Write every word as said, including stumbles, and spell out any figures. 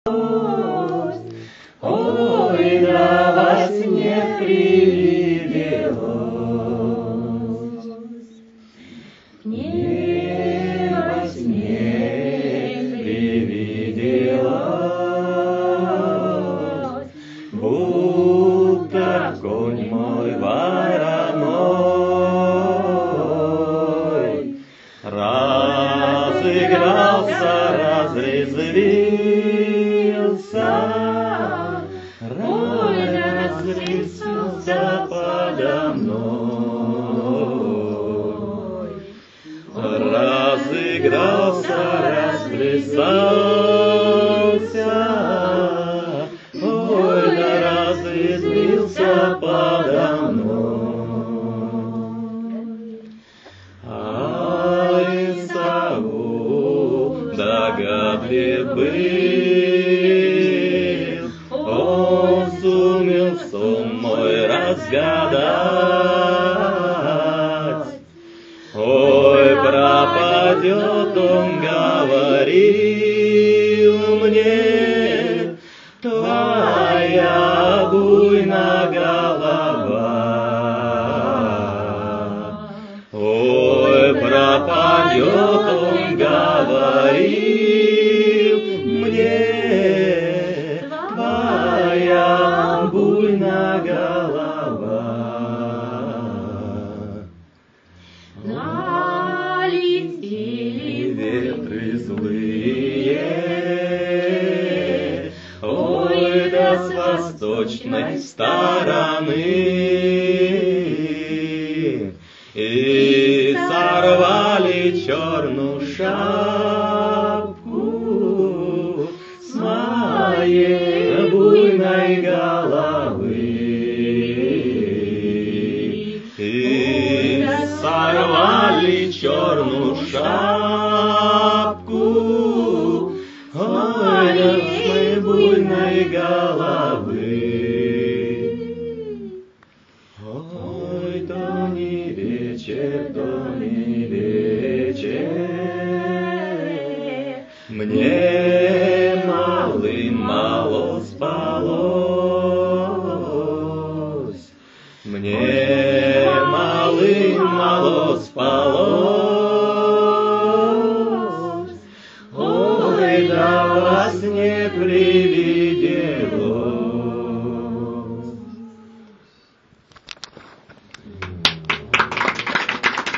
Ой, да во сне привиделось, мне во сне привиделось, будто конь мой вороной разыгрался, разрезвился, разрезвился подо мной, разыгрался, расплясался, ой, да разрезвился подо мной. А Исаул догадлив был, он сумел сон мой разгадать. Ой, пропадет, он говорил мне, твоя буйная голова. Ой, пропадет, он говорил мне, твоя буйная голова. Налетели ветры злые, ой, да с восточной стороны, и сорвали черную шапку с моей буйной головы. И сорвали черную шапку, ой, да с моей буйной головы. Ой, то не вечер, то не вечер, мне